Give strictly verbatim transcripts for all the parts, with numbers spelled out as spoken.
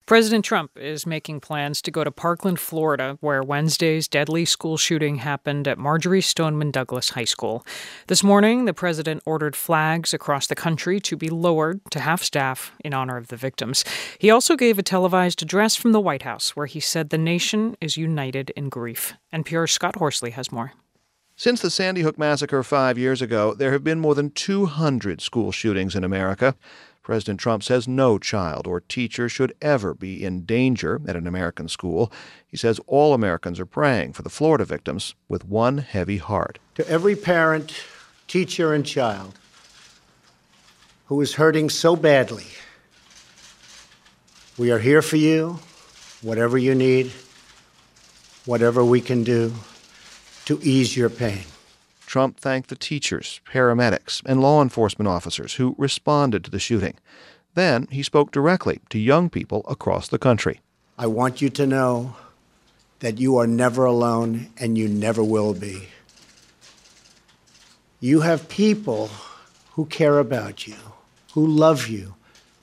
President Trump is making plans to go to Parkland, Florida, where Wednesday's deadly school shooting happened at Marjory Stoneman Douglas High School. This morning, the president ordered flags across the country to be lowered to half-staff in honor of the victims. He also gave a televised address from the White House where he said the nation is united in grief. N P R's Scott Horsley has more. Since the Sandy Hook massacre five years ago, there have been more than two hundred school shootings in America. President Trump says no child or teacher should ever be in danger at an American school. He says all Americans are praying for the Florida victims with one heavy heart. To every parent, teacher, and child who is hurting so badly, we are here for you, whatever you need, whatever we can do to ease your pain. Trump thanked the teachers, paramedics, and law enforcement officers who responded to the shooting. Then he spoke directly to young people across the country. I want you to know that you are never alone and you never will be. You have people who care about you, who love you,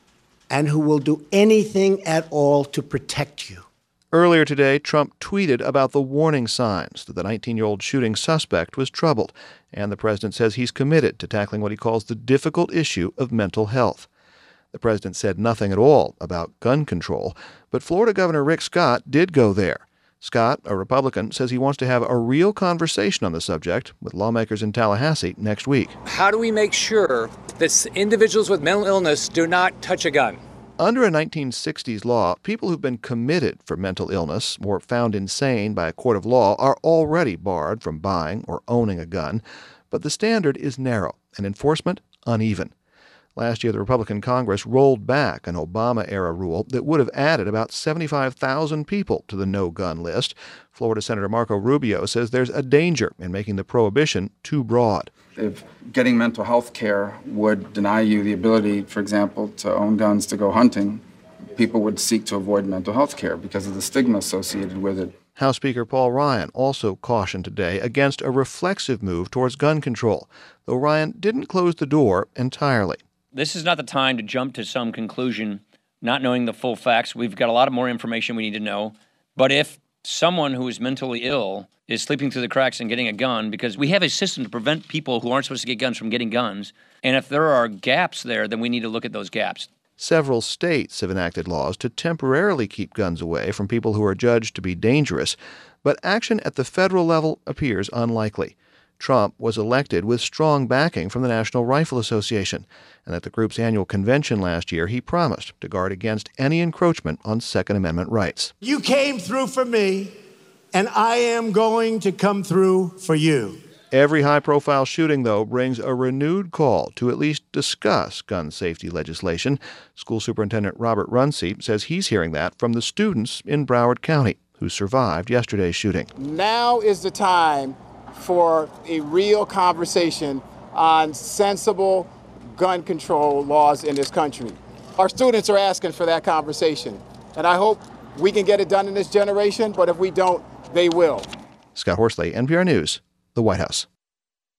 and who will do anything at all to protect you. Earlier today, Trump tweeted about the warning signs that the nineteen-year-old shooting suspect was troubled, and the president says he's committed to tackling what he calls the difficult issue of mental health. The president said nothing at all about gun control, but Florida Governor Rick Scott did go there. Scott, a Republican, says he wants to have a real conversation on the subject with lawmakers in Tallahassee next week. How do we make sure that individuals with mental illness do not touch a gun? Under a nineteen sixties law, people who've been committed for mental illness or found insane by a court of law are already barred from buying or owning a gun, but the standard is narrow and enforcement uneven. Last year, the Republican Congress rolled back an Obama-era rule that would have added about seventy-five thousand people to the no-gun list. Florida Senator Marco Rubio says there's a danger in making the prohibition too broad. If getting mental health care would deny you the ability, for example, to own guns to go hunting, people would seek to avoid mental health care because of the stigma associated with it. House Speaker Paul Ryan also cautioned today against a reflexive move towards gun control, though Ryan didn't close the door entirely. This is not the time to jump to some conclusion, not knowing the full facts. We've got a lot of more information we need to know. But if someone who is mentally ill is sleeping through the cracks and getting a gun, because we have a system to prevent people who aren't supposed to get guns from getting guns, and if there are gaps there, then we need to look at those gaps. Several states have enacted laws to temporarily keep guns away from people who are judged to be dangerous, but action at the federal level appears unlikely. Trump was elected with strong backing from the National Rifle Association, and at the group's annual convention last year, he promised to guard against any encroachment on Second Amendment rights. You came through for me, and I am going to come through for you. Every high-profile shooting, though, brings a renewed call to at least discuss gun safety legislation. School Superintendent Robert Runcie says he's hearing that from the students in Broward County who survived yesterday's shooting. Now is the time for a real conversation on sensible gun control laws in this country. Our students are asking for that conversation, and I hope we can get it done in this generation, but if we don't, they will. Scott Horsley, N P R News, the White House.